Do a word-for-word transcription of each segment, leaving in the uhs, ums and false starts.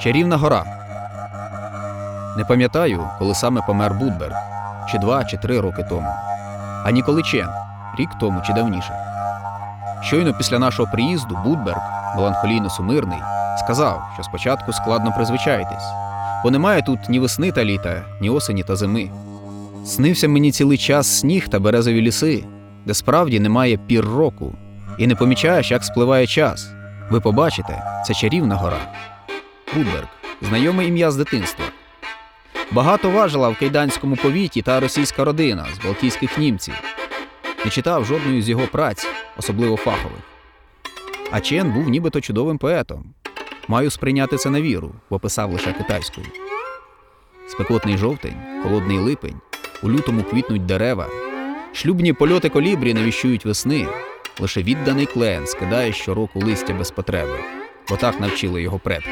Чарівна гора. Не пам'ятаю, коли саме помер Будберг, чи два, чи три роки тому. А Ніколи Чен, рік тому чи давніше. Щойно після нашого приїзду Будберг, меланхолійно сумирний, сказав, що спочатку складно призвичаїтись, бо немає тут ні весни та літа, ні осені та зими. Снився мені цілий час сніг та березові ліси, де справді немає пір року, і не помічаєш, як спливає час. Ви побачите, це чарівна гора. Будберг – знайоме ім'я з дитинства. Багато важила в Кайданському повіті та російська родина з балтійських німців. Не читав жодної з його праць, особливо фахових. А Чен був нібито чудовим поетом. Маю сприйняти це на віру, бо писав лише китайською. Спекотний жовтень, холодний липень, у лютому квітнуть дерева, шлюбні польоти колібрі не віщують весни, лише відданий клен скидає щороку листя без потреби, бо так навчили його предки.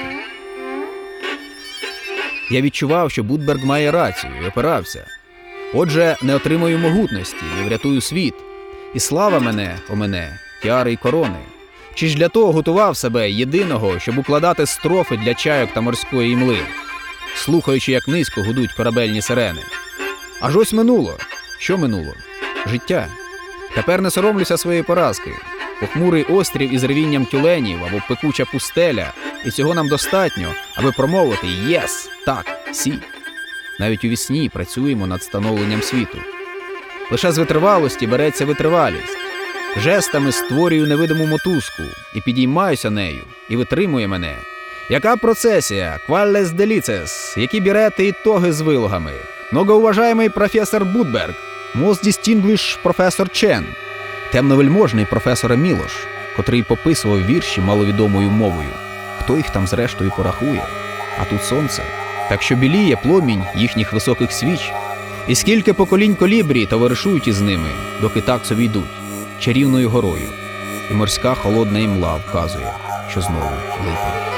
Я відчував, що Будберг має рацію і опирався. Отже, не отримаю могутності і врятую світ. І слава мене, о мене, тіари й корони. Чи ж для того готував себе єдиного, щоб укладати строфи для чайок та морської імли, слухаючи, як низько гудуть корабельні сирени. Аж ось минуло. Що минуло? Життя. Тепер не соромлюся своєї поразки. Похмурий острів із ревінням тюленів або пекуча пустеля, і цього нам достатньо, аби промовити «єс», «так», «сі». Навіть у вісні працюємо над становленням світу. Лише з витривалості береться витривалість. Жестами створюю невидиму мотузку і підіймаюся нею, і витримує мене. Яка процесія, кваллес деліцес, які бірети і тоги з вилогами, многоуважаємий професор Будберг, most distinguished професор Чен, темновельможний професор Мілош, котрий пописував вірші маловідомою мовою. Хто їх там зрештою порахує? А тут сонце. Так що біліє пломінь їхніх високих свіч. І скільки поколінь колібрі товаришують із ними, доки так собі йдуть, чарівною горою. І морська холодна імла вказує, що знову липень.